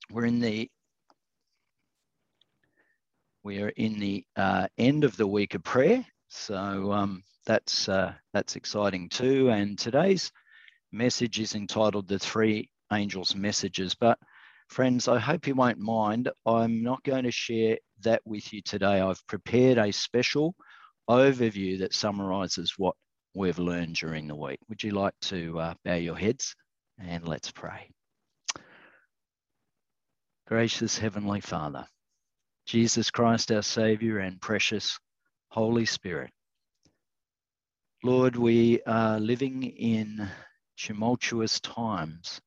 We are in the end of the week of prayer, so that's exciting too. And today's message is entitled "The Three Angels' Messages." But friends, I hope you won't mind. I'm not going to share that with you today. I've prepared a special overview that summarises what we've learned during the week. Would you like to bow your heads and let's pray? Gracious Heavenly Father, Jesus Christ, our Saviour, and precious Holy Spirit. Lord, we are living in tumultuous times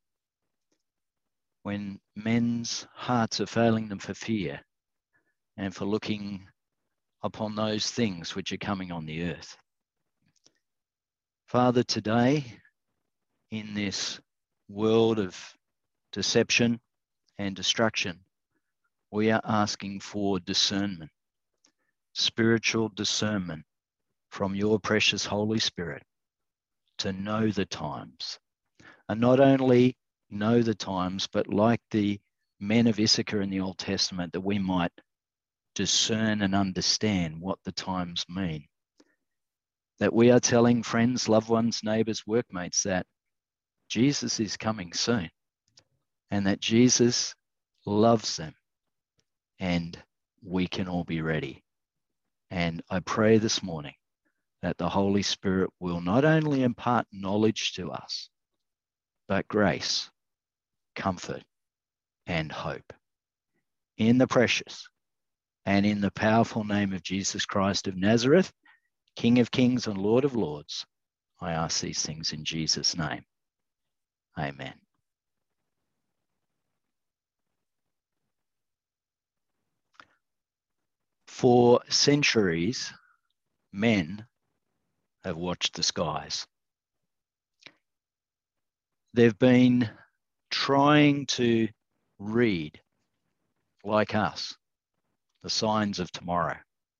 when men's hearts are failing them for fear and for looking upon those things which are coming on the earth. Father, today, in this world of deception and destruction, we are asking for discernment, spiritual discernment from your precious Holy Spirit to know the times. And not only know the times, but like the men of Issachar in the Old Testament, that we might discern and understand what the times mean. That we are telling friends, loved ones, neighbours, workmates that Jesus is coming soon and that Jesus loves them and we can all be ready. And I pray this morning that the Holy Spirit will not only impart knowledge to us, but grace, comfort, and hope. In the precious and in the powerful name of Jesus Christ of Nazareth, King of Kings and Lord of Lords, I ask these things in Jesus' name. Amen. For centuries, men have watched the skies. They've been trying to read, like us, the signs of tomorrow.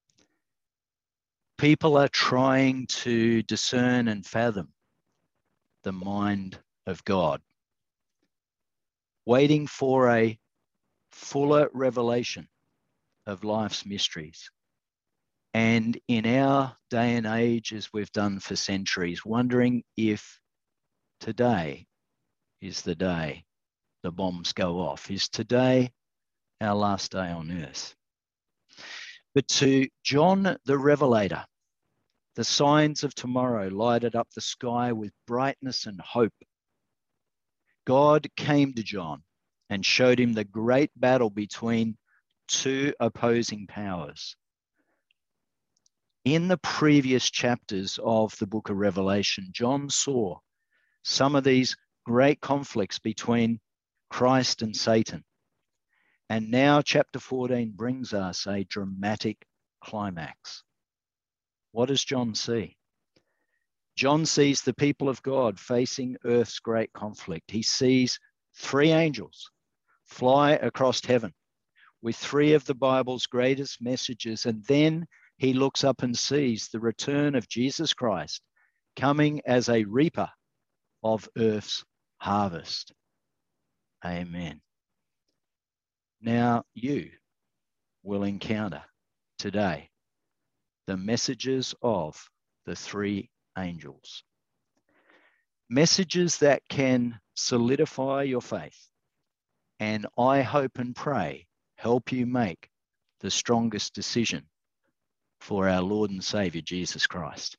People are trying to discern and fathom the mind of God, waiting for a fuller revelation of life's mysteries. And in our day and age, as we've done for centuries, wondering if today is the day the bombs go off. Is today our last day on earth? But to John the Revelator, the signs of tomorrow lighted up the sky with brightness and hope. God came to John and showed him the great battle between two opposing powers. In the previous chapters of the book of Revelation, John saw some of these great conflicts between Christ and Satan. And now chapter 14 brings us a dramatic climax. What does John see? John sees the people of God facing earth's great conflict. He sees three angels fly across heaven with three of the Bible's greatest messages. And then he looks up and sees the return of Jesus Christ coming as a reaper of earth's harvest. Amen. Now you will encounter today the messages of the three angels. Messages that can solidify your faith and, I hope and pray, help you make the strongest decision for our Lord and Saviour Jesus Christ.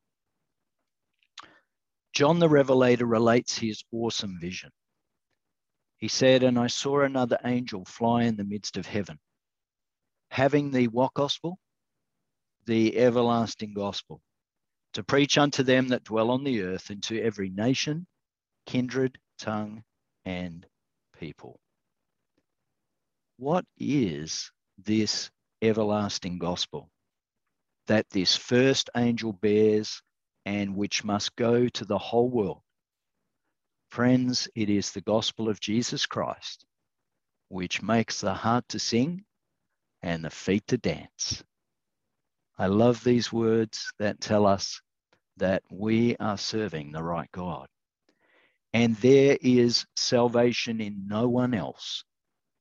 John the Revelator relates his awesome vision. He said, "And I saw another angel fly in the midst of heaven, having the what gospel? The everlasting gospel, to preach unto them that dwell on the earth, and to every nation, kindred, tongue, and people." What is this everlasting gospel that this first angel bears and which must go to the whole world? Friends, it is the gospel of Jesus Christ, which makes the heart to sing and the feet to dance. I love these words that tell us that we are serving the right God. And there is salvation in no one else,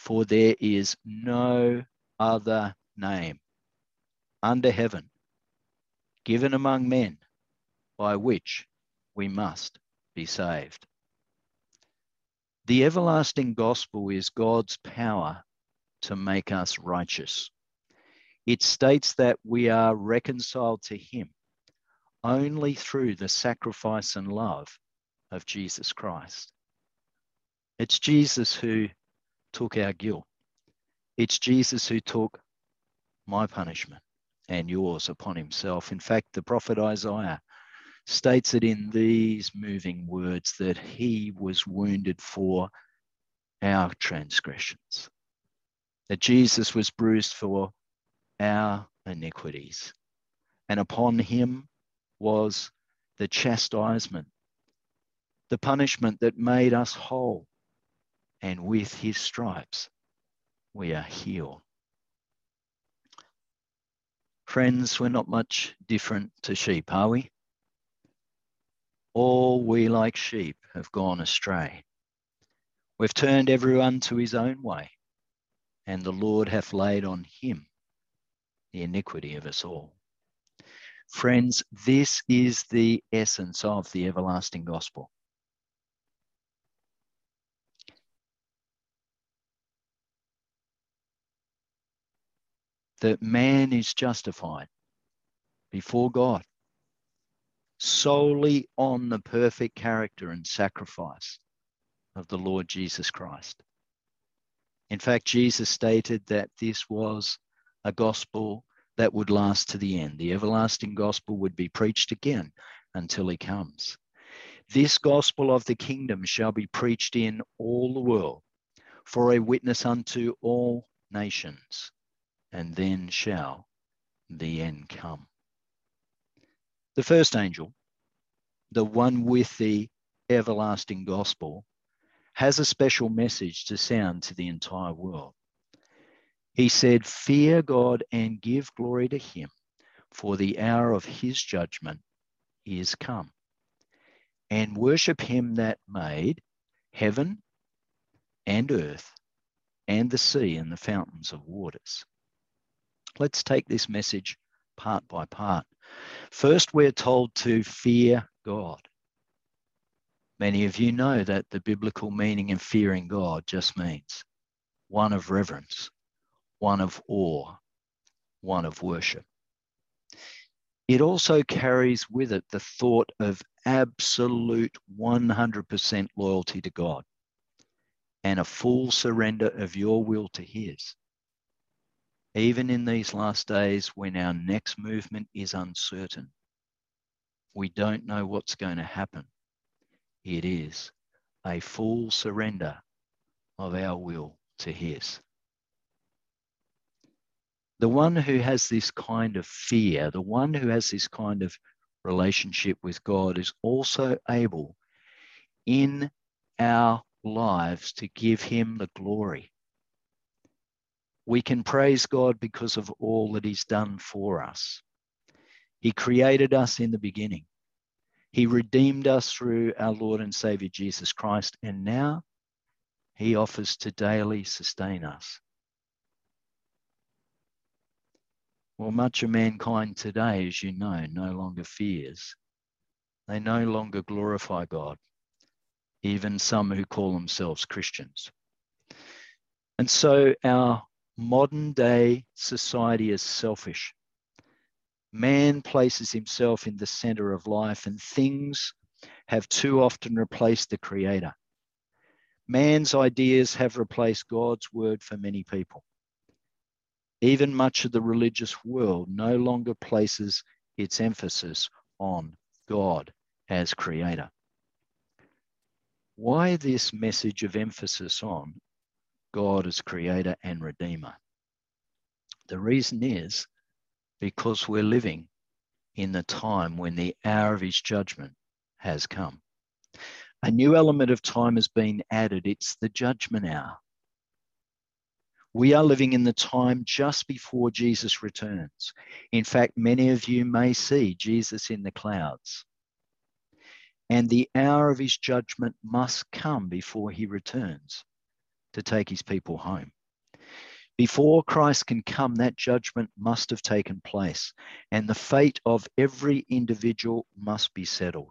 For there is no other name under heaven given among men by which we must be saved. The everlasting gospel is God's power to make us righteous. It states that we are reconciled to him only through the sacrifice and love of Jesus Christ. It's Jesus who took our guilt. It's Jesus who took my punishment and yours upon himself. In fact, the prophet Isaiah states it in these moving words that he was wounded for our transgressions, that Jesus was bruised for our iniquities, and upon him was the chastisement, the punishment that made us whole, and with his stripes we are healed. Friends, we're not much different to sheep, are we? All we like sheep have gone astray. We've turned everyone to his own way, and the Lord hath laid on him the iniquity of us all. Friends, this is the essence of the everlasting gospel. That man is justified before God solely on the perfect character and sacrifice of the Lord Jesus Christ. In fact, Jesus stated that this was a gospel that would last to the end. The everlasting gospel would be preached again until he comes. This gospel of the kingdom shall be preached in all the world for a witness unto all nations, and then shall the end come. The first angel, the one with the everlasting gospel, has a special message to sound to the entire world. He said, "Fear God and give glory to him, for the hour of his judgment is come. And worship him that made heaven and earth and the sea and the fountains of waters." Let's take this message part by part. First, we're told to fear God. Many of you know that the biblical meaning of fearing God just means one of reverence, one of awe, one of worship. It also carries with it the thought of absolute 100% loyalty to God and a full surrender of your will to his. Even in these last days when our next movement is uncertain, we don't know what's going to happen. It is a full surrender of our will to his. The one who has this kind of fear, the one who has this kind of relationship with God, is also able in our lives to give him the glory. We can praise God because of all that he's done for us. He created us in the beginning. He redeemed us through our Lord and Savior Jesus Christ, and now he offers to daily sustain us. Well, much of mankind today, as you know, no longer fears. They no longer glorify God, even some who call themselves Christians. And so our modern day society is selfish. Man places himself in the center of life, and things have too often replaced the Creator. Man's ideas have replaced God's word for many people. Even much of the religious world no longer places its emphasis on God as Creator. Why this message of emphasis on God as Creator and Redeemer? The reason is because we're living in the time when the hour of his judgment has come. A new element of time has been added. It's the judgment hour. We are living in the time just before Jesus returns. In fact, many of you may see Jesus in the clouds. And the hour of his judgment must come before he returns. to take his people home. Before Christ can come, that judgment must have taken place, and the fate of every individual must be settled.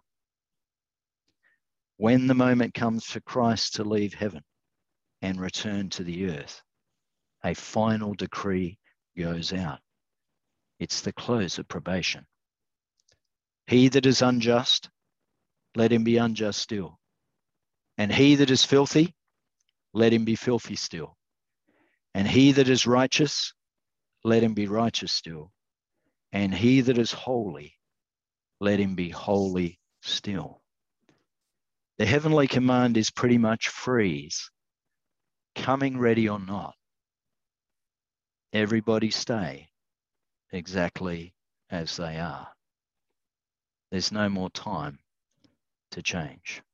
When the moment comes for Christ to leave heaven and return to the earth, a final decree goes out. It's the close of probation. He that is unjust, let him be unjust still. And he that is filthy, let him be filthy still. And he that is righteous, let him be righteous still. And he that is holy, let him be holy still. The heavenly command is pretty much freeze, coming ready or not. Everybody stay exactly as they are. There's no more time to change.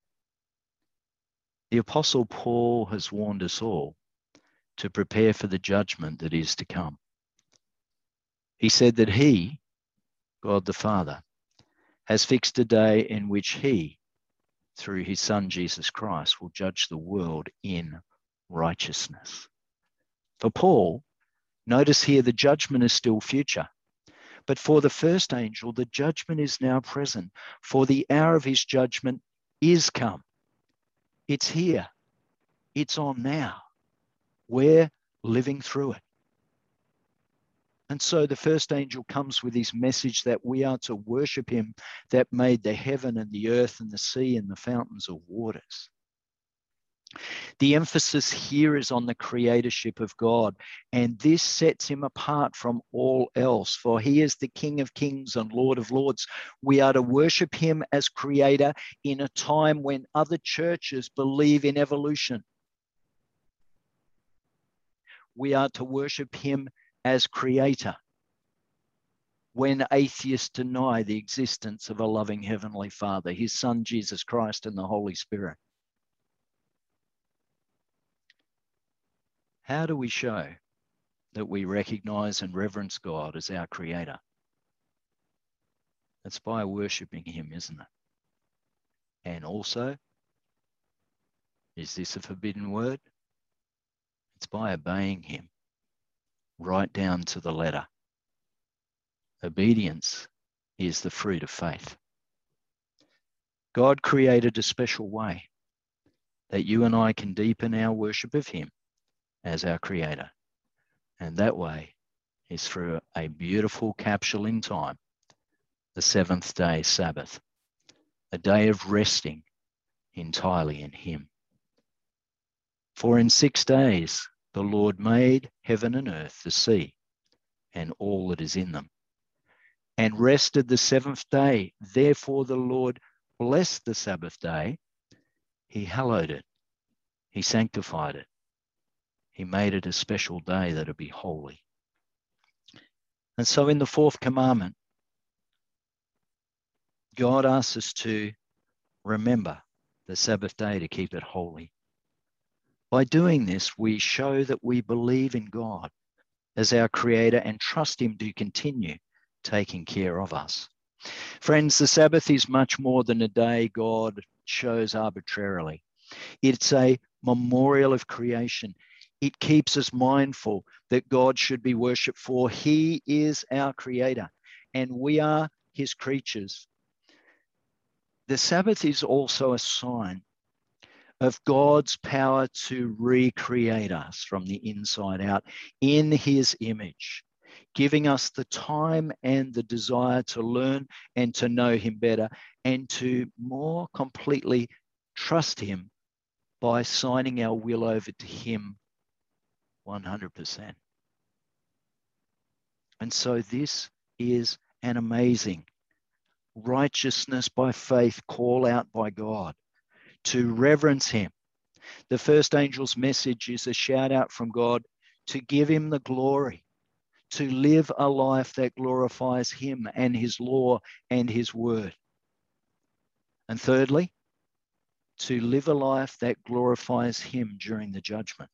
The Apostle Paul has warned us all to prepare for the judgment that is to come. He said that he, God the Father, has fixed a day in which he, through his Son Jesus Christ, will judge the world in righteousness. For Paul, notice here the judgment is still future. But for the first angel, the judgment is now present, for the hour of his judgment is come. It's here. It's on now. We're living through it. And so the first angel comes with his message that we are to worship him that made the heaven and the earth and the sea and the fountains of waters. The emphasis here is on the creatorship of God, and this sets him apart from all else, for he is the King of kings and Lord of lords. We are to worship him as creator in a time when other churches believe in evolution. We are to worship him as creator when atheists deny the existence of a loving heavenly Father, his Son Jesus Christ, and the Holy Spirit. How do we show that we recognize and reverence God as our creator? It's by worshiping him, isn't it? And also, is this a forbidden word? It's by obeying him right down to the letter. Obedience is the fruit of faith. God created a special way that you and I can deepen our worship of him as our creator. And that way is through a beautiful capsule in time, the seventh day Sabbath, a day of resting entirely in him. For in 6 days the Lord made heaven and earth, the sea, and all that is in them, and rested the seventh day. Therefore the Lord blessed the Sabbath day. He hallowed it. He sanctified it. He made it a special day that it be holy. And so in the fourth commandment, God asks us to remember the Sabbath day to keep it holy. By doing this, we show that we believe in God as our creator and trust him to continue taking care of us. Friends, the Sabbath is much more than a day God chose arbitrarily. It's a memorial of creation. It keeps us mindful that God should be worshipped, for he is our creator and we are his creatures. The Sabbath is also a sign of God's power to recreate us from the inside out in his image, giving us the time and the desire to learn and to know him better and to more completely trust him by signing our will over to him 100%. And so this is an amazing righteousness by faith call out by God to reverence him. The first angel's message is a shout out from God to give him the glory, to live a life that glorifies him and his law and his word. And thirdly, to live a life that glorifies him during the judgment.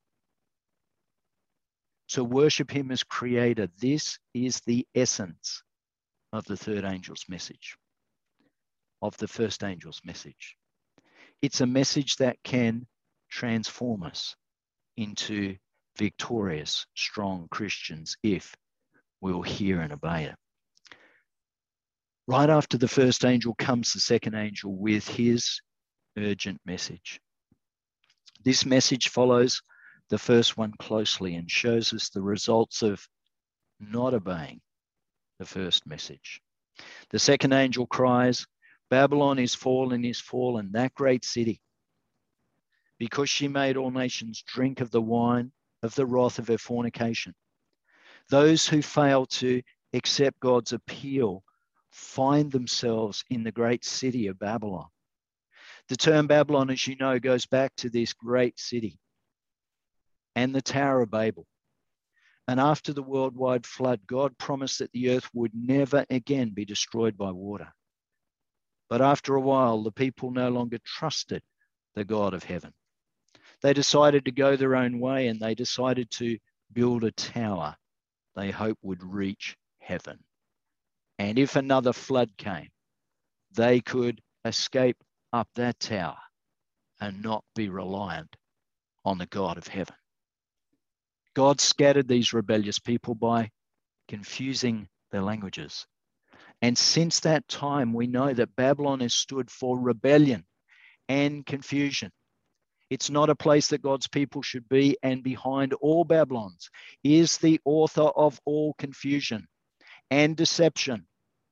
To worship him as creator. This is the essence of the third angel's message, of the first angel's message. It's a message that can transform us into victorious, strong Christians if we'll hear and obey it. Right after the first angel comes the second angel with his urgent message. This message follows the first one closely and shows us the results of not obeying the first message. The second angel cries, Babylon is fallen, that great city, because she made all nations drink of the wine of the wrath of her fornication. Those who fail to accept God's appeal find themselves in the great city of Babylon. The term Babylon, as you know, goes back to this great city and the Tower of Babel. And after the worldwide flood, God promised that the earth would never again be destroyed by water. But after a while, the people no longer trusted the God of heaven. They decided to go their own way, and they decided to build a tower they hoped would reach heaven. And if another flood came, they could escape up that tower and not be reliant on the God of heaven. God scattered these rebellious people by confusing their languages. And since that time, we know that Babylon has stood for rebellion and confusion. It's not a place that God's people should be, and behind all Babylons is the author of all confusion and deception,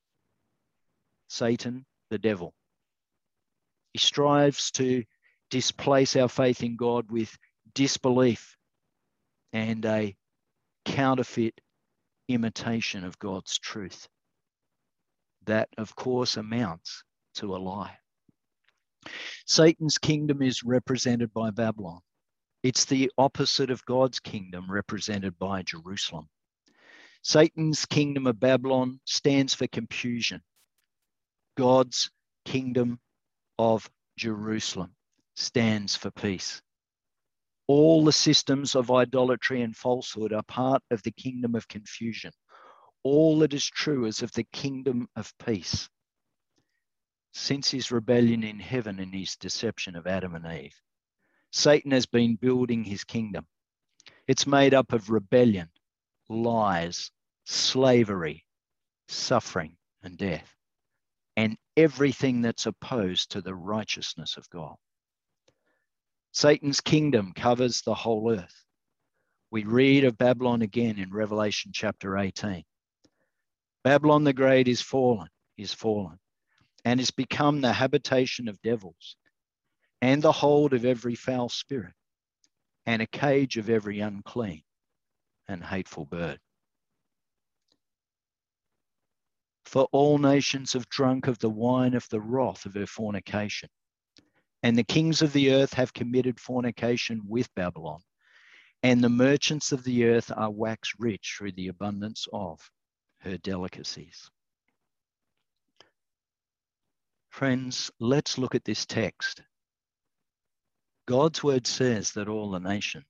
Satan, the devil. He strives to displace our faith in God with disbelief and a counterfeit imitation of God's truth. That, of course, amounts to a lie. Satan's kingdom is represented by Babylon. It's the opposite of God's kingdom, represented by Jerusalem. Satan's kingdom of Babylon stands for confusion. God's kingdom of Jerusalem stands for peace. All the systems of idolatry and falsehood are part of the kingdom of confusion. All that is true is of the kingdom of peace. Since his rebellion in heaven and his deception of Adam and Eve, Satan has been building his kingdom. It's made up of rebellion, lies, slavery, suffering, and death, and everything that's opposed to the righteousness of God. Satan's kingdom covers the whole earth. We read of Babylon again in Revelation chapter 18. Babylon the Great is fallen, and has become the habitation of devils, and the hold of every foul spirit, and a cage of every unclean and hateful bird. For all nations have drunk of the wine of the wrath of her fornication, and the kings of the earth have committed fornication with Babylon, and the merchants of the earth are waxed rich through the abundance of her delicacies. Friends, let's look at this text. God's word says that all the nations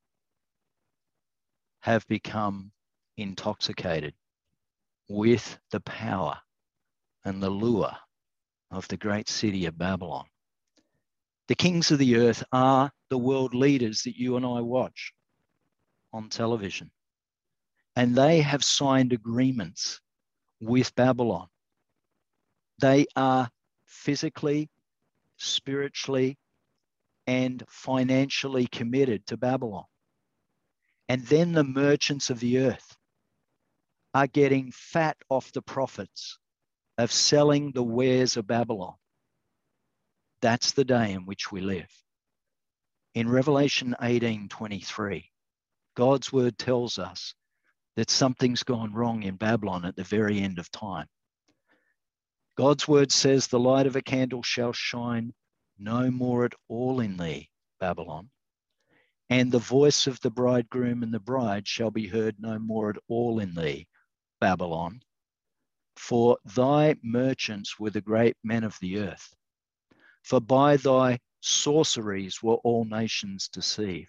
have become intoxicated with the power and the lure of the great city of Babylon. The kings of the earth are the world leaders that you and I watch on television. And they have signed agreements with Babylon. They are physically, spiritually, and financially committed to Babylon. And then the merchants of the earth are getting fat off the profits of selling the wares of Babylon. That's the day in which we live. In Revelation 18:23, God's word tells us that something's gone wrong in Babylon at the very end of time. God's word says the light of a candle shall shine no more at all in thee, Babylon, and the voice of the bridegroom and the bride shall be heard no more at all in thee, Babylon, for thy merchants were the great men of the earth, for by thy sorceries were all nations deceived.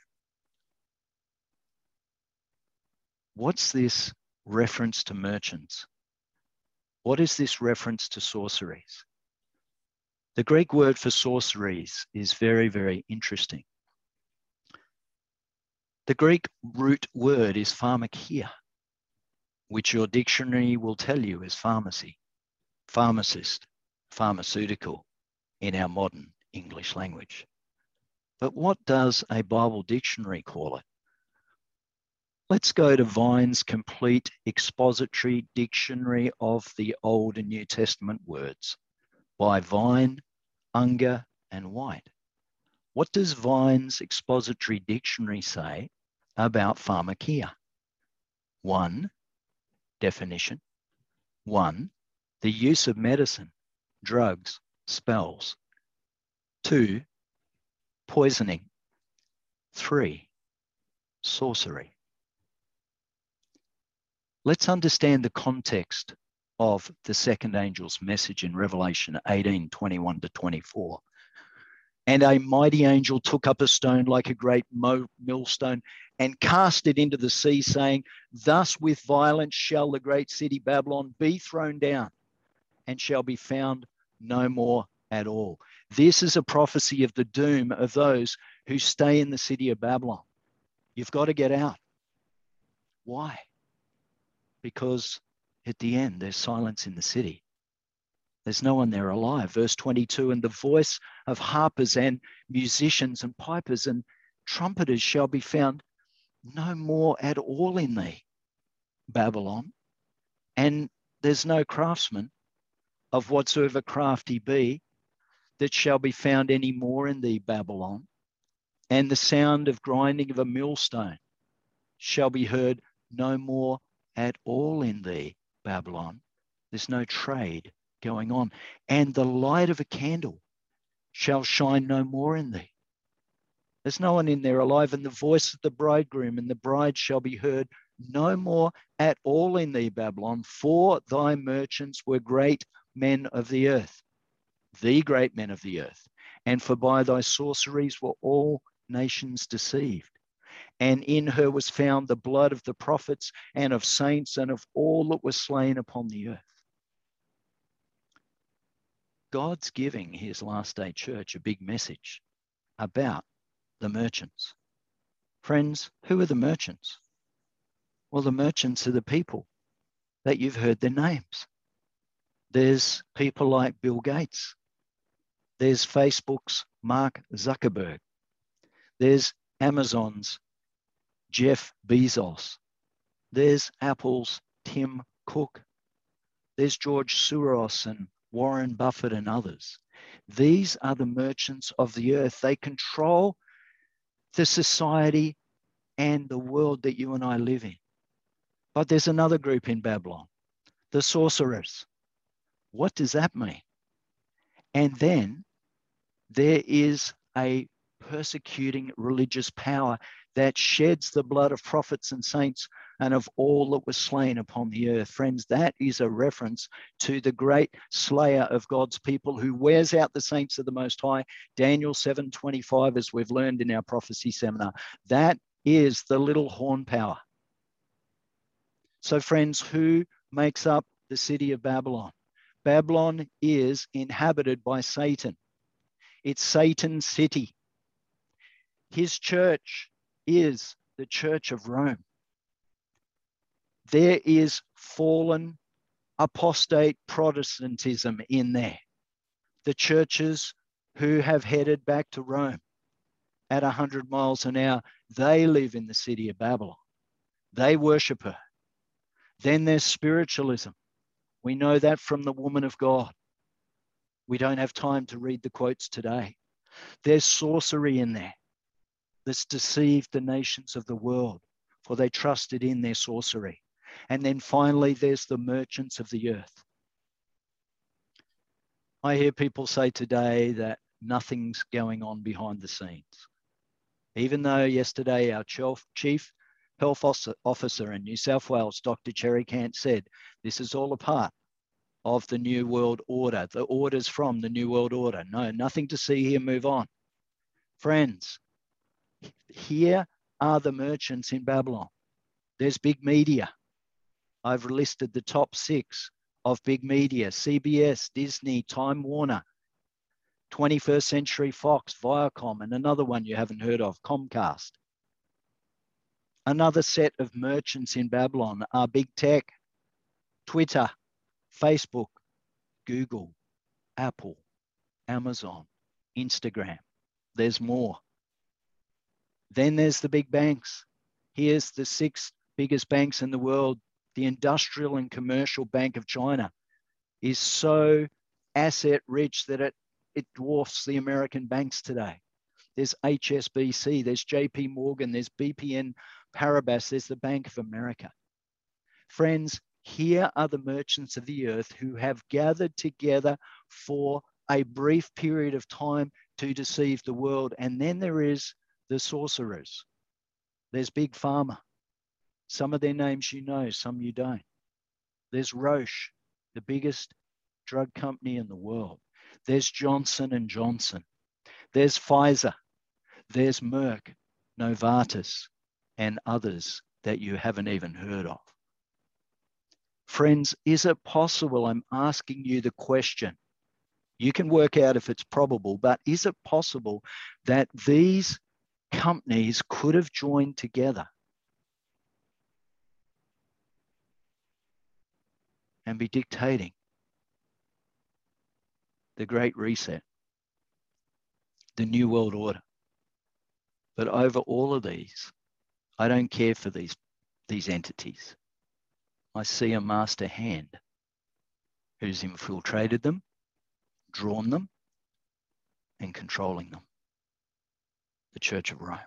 What's this reference to merchants? What is this reference to sorceries? The Greek word for sorceries is very, very interesting. The Greek root word is pharmakia, which your dictionary will tell you is pharmacy, pharmacist, pharmaceutical in our modern English language. But what does a Bible dictionary call it? Let's go to Vine's complete expository dictionary of the Old and New Testament words by Vine, Unger, and White. What does Vine's expository dictionary say about pharmakia? 1, definition. 1, the use of medicine, drugs, spells. 2, poisoning. 3, sorcery. Let's understand the context of the second angel's message in Revelation 18:21 to 24. And a mighty angel took up a stone like a great millstone and cast it into the sea, saying, thus with violence shall the great city Babylon be thrown down and shall be found no more at all. This is a prophecy of the doom of those who stay in the city of Babylon. You've got to get out. Why? Because at the end, there's silence in the city. There's no one there alive. Verse 22, and the voice of harpers and musicians and pipers and trumpeters shall be found no more at all in thee, Babylon. And there's no craftsman of whatsoever craft he be that shall be found any more in thee, Babylon. And the sound of grinding of a millstone shall be heard no more at all in thee, Babylon. There's no trade going on. And the light of a candle shall shine no more in thee. There's no one in there alive. And the voice of the bridegroom and the bride shall be heard no more at all in thee, Babylon. For thy merchants were great men of the earth, the great men of the earth. And for by thy sorceries were all nations deceived. And in her was found the blood of the prophets and of saints and of all that were slain upon the earth. God's giving his last day church a big message about the merchants. Friends, who are the merchants? Well, the merchants are the people that you've heard their names. There's people like Bill Gates. There's Facebook's Mark Zuckerberg. There's Amazon's Jeff Bezos. There's Apple's Tim Cook. There's George Soros and Warren Buffett and others. These are the merchants of the earth. They control the society and the world that you and I live in. But there's another group in Babylon, the sorcerers. What does that mean? And then there is a persecuting religious power that sheds the blood of prophets and saints and of all that was slain upon the earth. Friends, that is a reference to the great slayer of God's people who wears out the saints of the Most High. Daniel 7:25, as we've learned in our prophecy seminar. That is the little horn power. So friends, who makes up the city of Babylon? Babylon is inhabited by Satan. It's Satan's city. His church is the Church of Rome. There is fallen apostate Protestantism in there. The churches who have headed back to Rome at 100 miles an hour, they live in the city of Babylon. They worship her. Then there's spiritualism. We know that from the woman of God. We don't have time to read the quotes today. There's sorcery in there that's deceived the nations of the world, for they trusted in their sorcery. And then finally, there's the merchants of the earth. I hear people say today that nothing's going on behind the scenes. Even though yesterday our chief health officer in New South Wales, Dr. Cherry Cant, said this is all a part of the New World Order, the orders from the New World Order. No, nothing to see here, move on. Friends, here are the merchants in Babylon. There's big media. I've listed the top 6 of big media: CBS, Disney, Time Warner, 21st Century Fox, Viacom, and another one you haven't heard of, Comcast. Another set of merchants in Babylon are big tech, Twitter, Facebook, Google, Apple, Amazon, Instagram. There's more. Then there's the big banks. Here's the 6 biggest banks in the world. The Industrial and Commercial Bank of China is so asset rich that it dwarfs the American banks today. There's HSBC, there's JP Morgan, there's BNP Paribas, there's the Bank of America. Friends, here are the merchants of the earth who have gathered together for a brief period of time to deceive the world. And then there is the sorcerers. There's Big Pharma. Some of their names you know, some you don't. There's Roche, the biggest drug company in the world. There's Johnson & Johnson. There's Pfizer. There's Merck, Novartis, and others that you haven't even heard of. Friends, is it possible? I'm asking you the question. You can work out if it's probable, but is it possible that these companies could have joined together and be dictating the Great Reset, the New World Order? But over all of these, I don't care for these entities. I see a master hand who's infiltrated them, drawn them, and controlling them. The Church of Rome.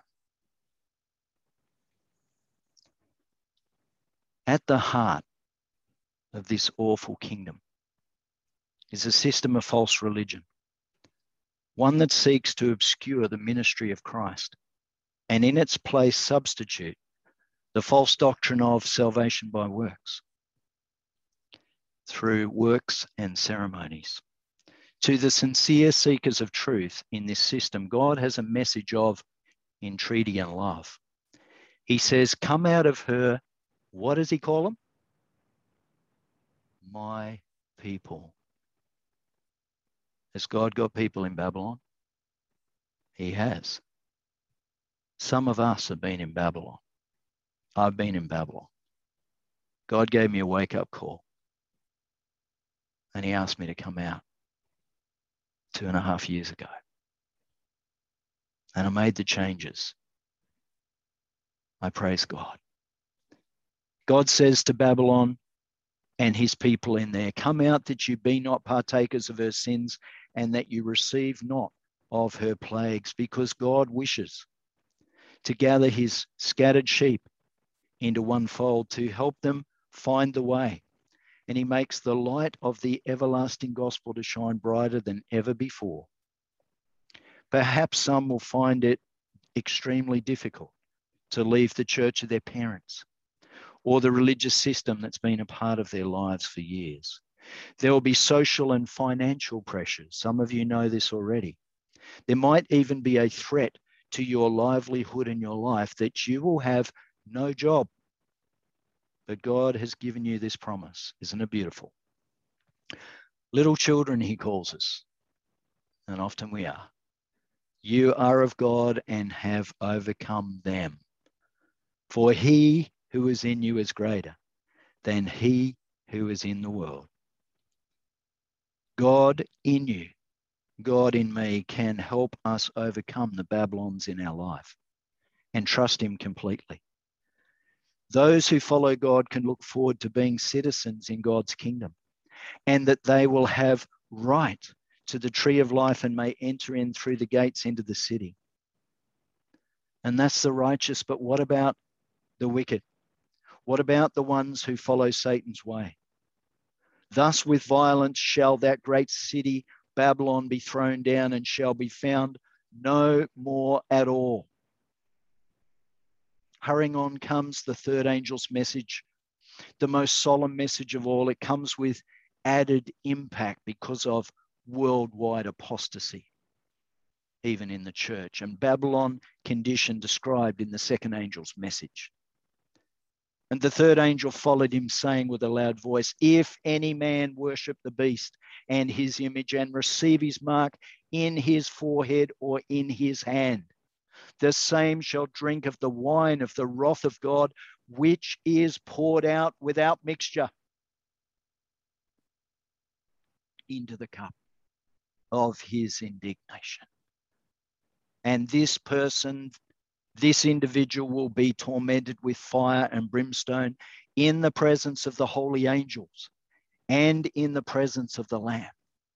At the heart of this awful kingdom is a system of false religion, one that seeks to obscure the ministry of Christ and in its place substitute the false doctrine of salvation by works, through works and ceremonies. To the sincere seekers of truth in this system, God has a message of entreaty and love. He says, come out of her, what does he call them? My people. Has God got people in Babylon? He has. Some of us have been in Babylon. I've been in Babylon. God gave me a wake-up call. And he asked me to come out 2.5 years ago. And I made the changes. I praise God. God says to Babylon and his people in there, come out that you be not partakers of her sins and that you receive not of her plagues, because God wishes to gather his scattered sheep into one fold to help them find the way. And he makes the light of the everlasting gospel to shine brighter than ever before. Perhaps some will find it extremely difficult to leave the church of their parents or the religious system that's been a part of their lives for years. There will be social and financial pressures. Some of you know this already. There might even be a threat to your livelihood and your life that you will have no job. But God has given you this promise. Isn't it beautiful? Little children, he calls us, and often we are. You are of God and have overcome them. For he who is in you is greater than he who is in the world. God in you, God in me, can help us overcome the Babylons in our life and trust him completely. Those who follow God can look forward to being citizens in God's kingdom, and that they will have right to the tree of life and may enter in through the gates into the city. And that's the righteous. But what about the wicked? What about the ones who follow Satan's way? Thus with violence shall that great city Babylon be thrown down and shall be found no more at all. Hurrying on comes the third angel's message, the most solemn message of all. It comes with added impact because of worldwide apostasy, even in the church, and Babylon condition described in the second angel's message. And the third angel followed him, saying with a loud voice, if any man worship the beast and his image and receive his mark in his forehead or in his hand, The same shall drink of the wine of the wrath of God, which is poured out without mixture into the cup of his indignation. And this person, this individual, will be tormented with fire and brimstone in the presence of the holy angels and in the presence of the Lamb.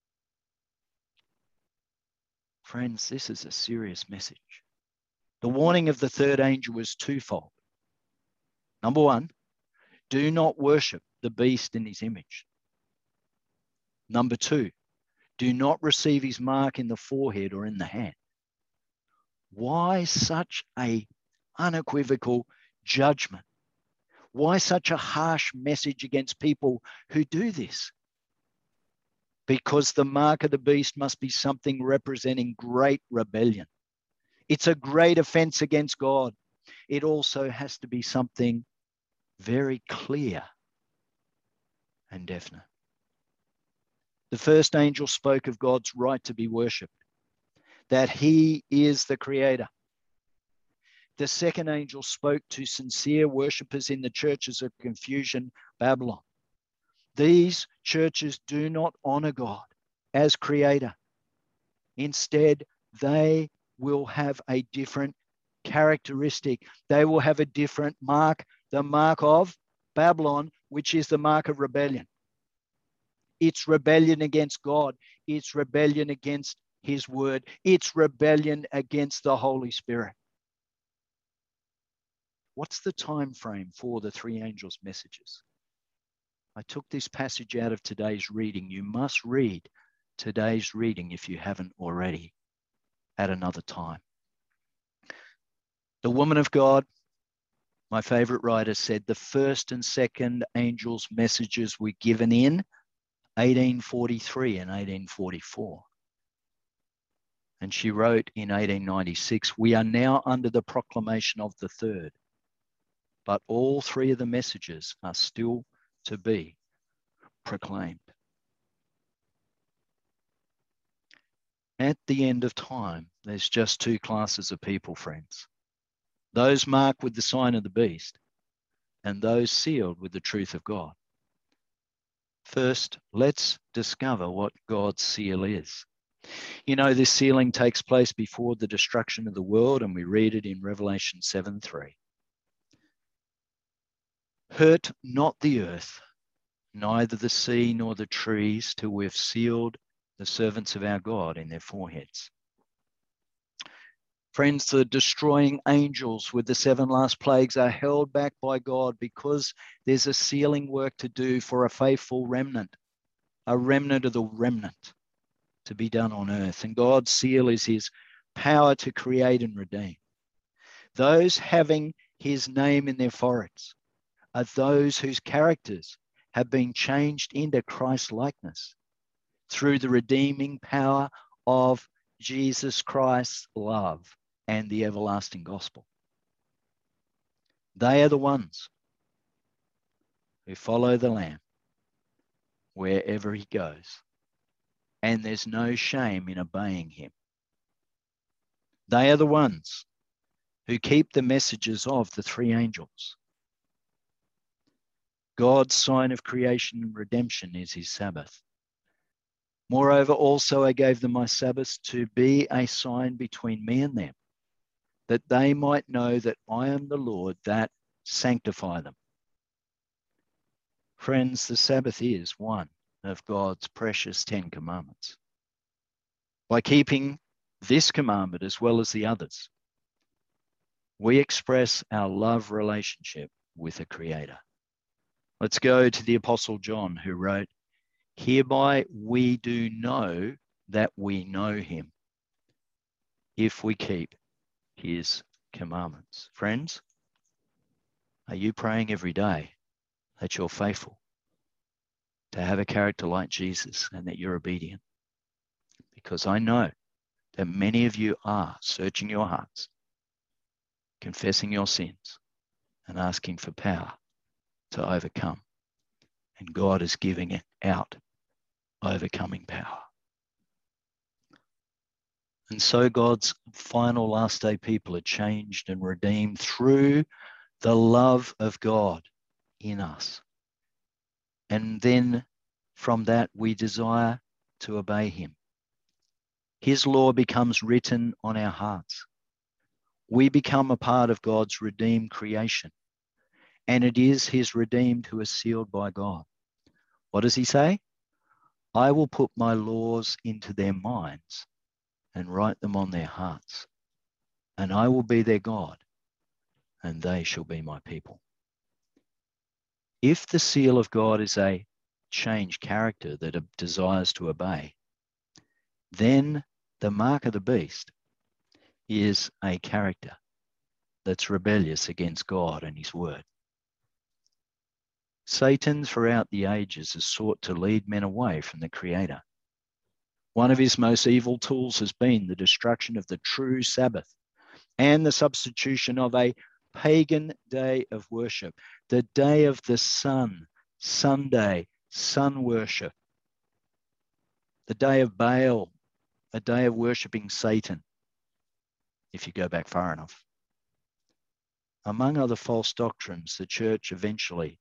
Friends, this is a serious message. The warning of the third angel is twofold. Number one, do not worship the beast in his image. Number two, do not receive his mark in the forehead or in the hand. Why such an unequivocal judgment? Why such a harsh message against people who do this? Because the mark of the beast must be something representing great rebellion. It's a great offense against God. It also has to be something very clear and definite. The first angel spoke of God's right to be worshipped, that he is the creator. The second angel spoke to sincere worshippers in the churches of Confucian Babylon. These churches do not honor God as creator. Instead, they will have a different characteristic. They will have a different mark, the mark of Babylon, which is the mark of rebellion. It's rebellion against God. It's rebellion against his word. It's rebellion against the Holy Spirit. What's the time frame for the three angels' messages? I took this passage out of today's reading. You must read today's reading if you haven't already at another time. The woman of God, my favorite writer, said the first and second angels' messages were given in 1843 and 1844. And she wrote in 1896, we are now under the proclamation of the third, but all three of the messages are still to be proclaimed. At the end of time, there's just two classes of people, friends. Those marked with the sign of the beast and those sealed with the truth of God. First, let's discover what God's seal is. You know, this sealing takes place before the destruction of the world, and we read it in Revelation 7:3. Hurt not the earth, neither the sea nor the trees, till we've sealed the servants of our God in their foreheads. Friends, the destroying angels with the seven last plagues are held back by God because there's a sealing work to do for a faithful remnant, a remnant of the remnant to be done on earth. And God's seal is his power to create and redeem. Those having his name in their foreheads are those whose characters have been changed into Christ's likeness through the redeeming power of Jesus Christ's love and the everlasting gospel. They are the ones who follow the Lamb wherever he goes, and there's no shame in obeying him. They are the ones who keep the messages of the three angels. God's sign of creation and redemption is his Sabbath. Moreover, also I gave them my Sabbaths to be a sign between me and them, that they might know that I am the Lord that sanctify them. Friends, the Sabbath is one of God's precious 10 commandments. By keeping this commandment as well as the others, we express our love relationship with the Creator. Let's go to the Apostle John, who wrote, hereby we do know that we know him, if we keep his commandments. Friends, are you praying every day that you're faithful, to have a character like Jesus, and that you're obedient? Because I know that many of you are searching your hearts, confessing your sins, and asking for power to overcome. And God is giving it out overcoming power. And so God's final last day people are changed and redeemed through the love of God in us. And then from that, we desire to obey him. His law becomes written on our hearts. We become a part of God's redeemed creation. And it is his redeemed who are sealed by God. What does he say? I will put my laws into their minds and write them on their hearts. And I will be their God, and they shall be my people. If the seal of God is a changed character that desires to obey, then the mark of the beast is a character that's rebellious against God and his word. Satan throughout the ages has sought to lead men away from the Creator. One of his most evil tools has been the destruction of the true Sabbath and the substitution of a pagan day of worship, the day of the sun, Sunday, sun worship, the day of Baal, a day of worshipping Satan, if you go back far enough. Among other false doctrines, the church eventually,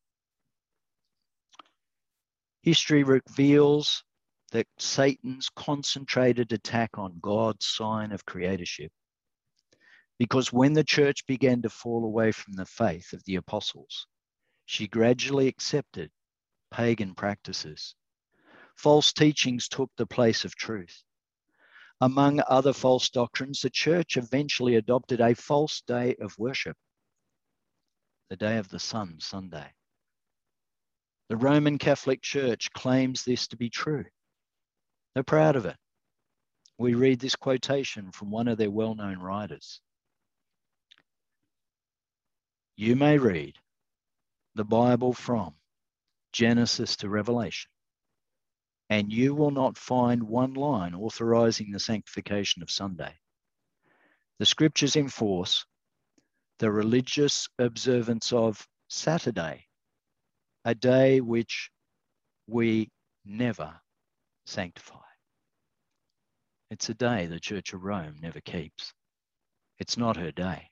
history reveals that Satan's concentrated attack on God's sign of creatorship. Because when the church began to fall away from the faith of the apostles, she gradually accepted pagan practices. False teachings took the place of truth. Among other false doctrines, the church eventually adopted a false day of worship, the day of the sun, Sunday. The Roman Catholic Church claims this to be true. They're proud of it. We read this quotation from one of their well-known writers. You may read the Bible from Genesis to Revelation, and you will not find one line authorizing the sanctification of Sunday. The scriptures enforce the religious observance of Saturday, a day which we never sanctify. It's a day the Church of Rome never keeps. It's not her day.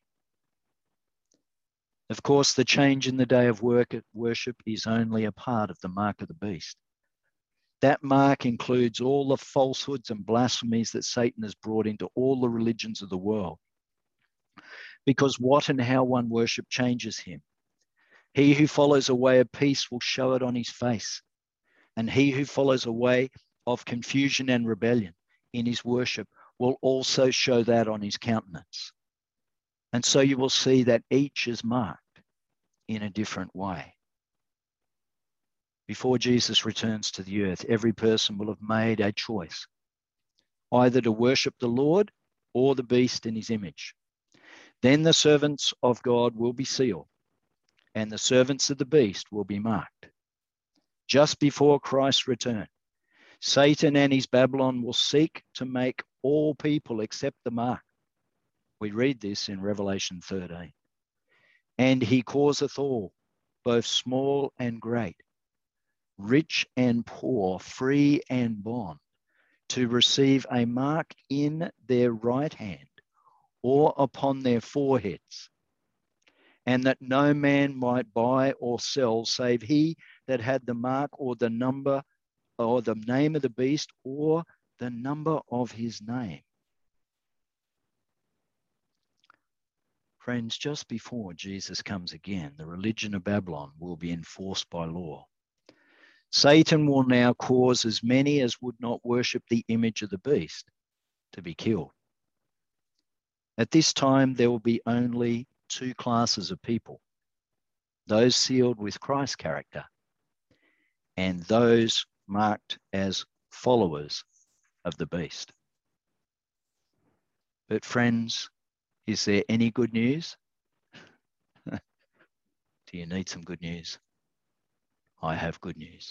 Of course, the change in the day of worship is only a part of the mark of the beast. That mark includes all the falsehoods and blasphemies that Satan has brought into all the religions of the world. Because what and how one worship changes him. He who follows a way of peace will show it on his face. And he who follows a way of confusion and rebellion in his worship will also show that on his countenance. And so you will see that each is marked in a different way. Before Jesus returns to the earth, every person will have made a choice, either to worship the Lord or the beast in his image. Then the servants of God will be sealed, and the servants of the beast will be marked. Just before Christ's return, Satan and his Babylon will seek to make all people accept the mark. We read this in Revelation 13. And he causeth all, both small and great, rich and poor, free and bond, to receive a mark in their right hand or upon their foreheads, and that no man might buy or sell save he that had the mark or the number or the name of the beast or the number of his name. Friends, just before Jesus comes again, the religion of Babylon will be enforced by law. Satan will now cause as many as would not worship the image of the beast to be killed. At this time, there will be only two classes of people, those sealed with Christ's character and those marked as followers of the beast. But friends, is there any good news? Do you need some good news? I have good news.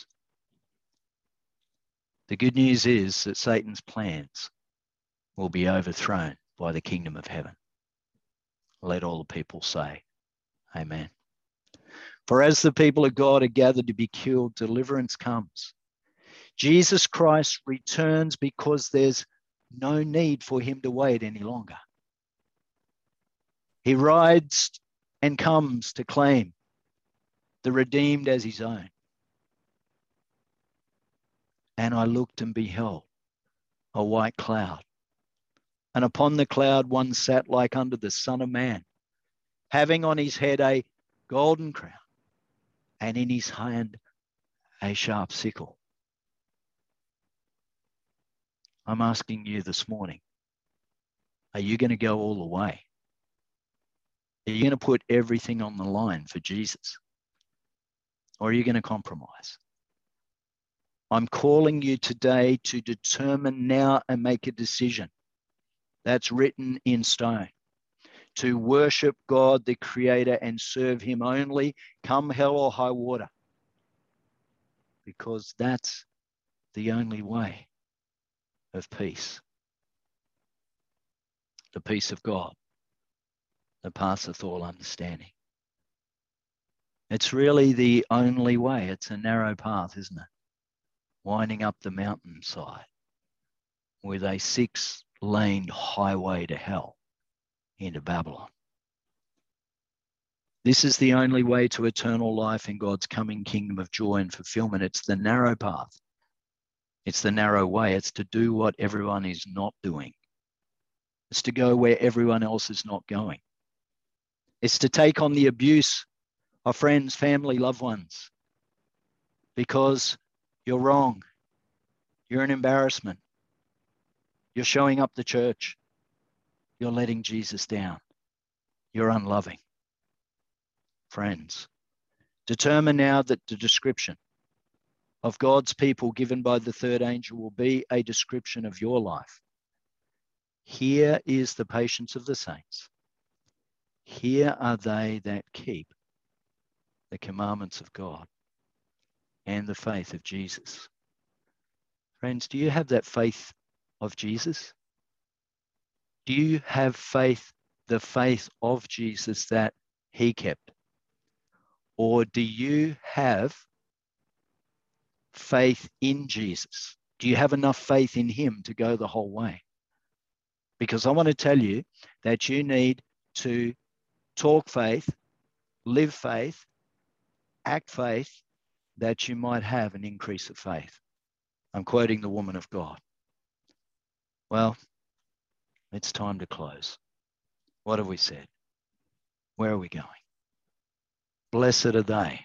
The good news is that Satan's plans will be overthrown by the kingdom of heaven. Let all the people say, Amen. For as the people of God are gathered to be killed, deliverance comes. Jesus Christ returns because there's no need for him to wait any longer. He rides and comes to claim the redeemed as his own. And I looked and beheld a white cloud. And upon the cloud one sat like unto the Son of Man, having on his head a golden crown, and in his hand a sharp sickle. I'm asking you this morning, are you going to go all the way? Are you going to put everything on the line for Jesus? Or are you going to compromise? I'm calling you today to determine now and make a decision that's written in stone, to worship God, the Creator, and serve him only, come hell or high water, because that's the only way of peace. The peace of God that passeth all understanding. It's really the only way. It's a narrow path, isn't it? Winding up the mountainside with a 6-laned highway to hell into Babylon. This is the only way to eternal life in God's coming kingdom of joy and fulfillment. It's the narrow path. It's the narrow way. It's to do what everyone is not doing. It's to go where everyone else is not going. It's to take on the abuse of friends, family, loved ones, because you're wrong. You're an embarrassment. You're showing up the church. You're letting Jesus down. You're unloving. Friends, determine now that the description of God's people given by the third angel will be a description of your life. Here is the patience of the saints. Here are they that keep the commandments of God and the faith of Jesus. Friends, do you have that faith of Jesus? Do you have faith, the faith of Jesus that he kept? Or do you have faith in Jesus? Do you have enough faith in him to go the whole way? Because I want to tell you that you need to talk faith, live faith, act faith, that you might have an increase of faith. I'm quoting the woman of God. Well, it's time to close. What have we said? Where are we going? Blessed are they.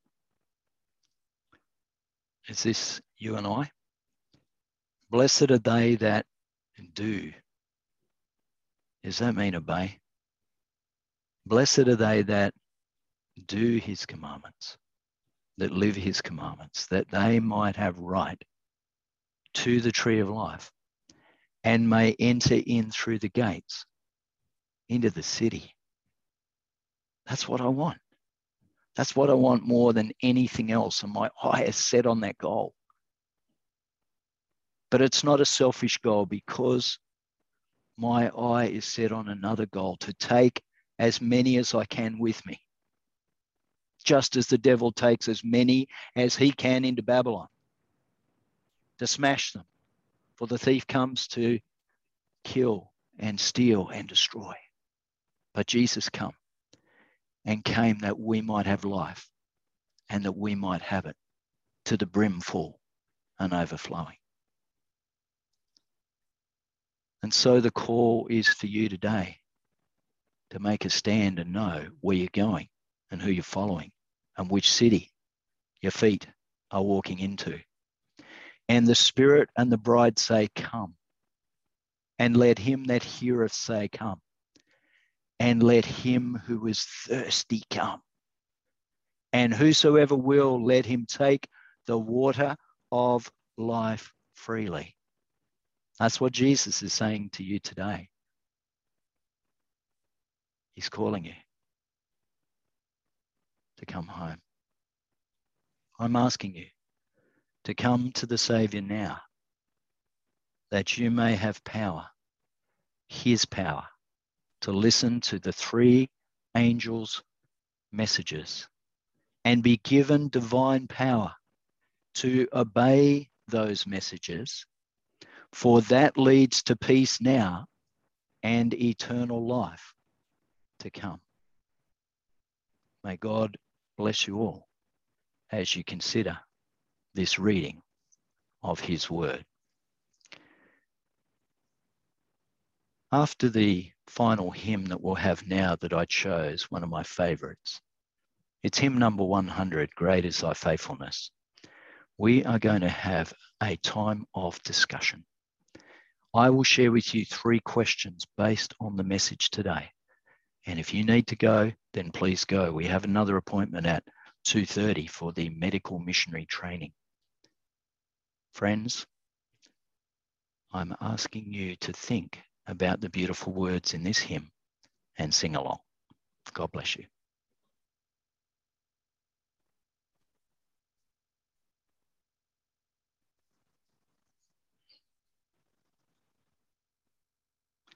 Is this you and I? Blessed are they that do. Does that mean obey? Blessed are they that do his commandments, that live his commandments, that they might have right to the tree of life and may enter in through the gates into the city. That's what I want. That's what I want more than anything else. And my eye is set on that goal. But it's not a selfish goal, because my eye is set on another goal, to take as many as I can with me, just as the devil takes as many as he can into Babylon, to smash them. For the thief comes to kill and steal and destroy. But Jesus came that we might have life, and that we might have it to the brim full and overflowing. And so the call is for you today to make a stand and know where you're going and who you're following and which city your feet are walking into. And the Spirit and the bride say, come. And let him that heareth say, come. And let him who is thirsty come. And whosoever will, let him take the water of life freely. That's what Jesus is saying to you today. He's calling you to come home. I'm asking you to come to the Saviour now, that you may have power, his power, to listen to the 3 angels' messages and be given divine power to obey those messages for that leads to peace now and eternal life to come. May God bless you all as you consider this reading of his word. After the final hymn that we'll have now that I chose, one of my favourites, it's hymn number 100, Great is Thy Faithfulness. We are going to have a time of discussion. I will share with you 3 questions based on the message today. And if you need to go, then please go. We have another appointment at 2:30 for the medical missionary training. Friends, I'm asking you to think about the beautiful words in this hymn and sing along. God bless you.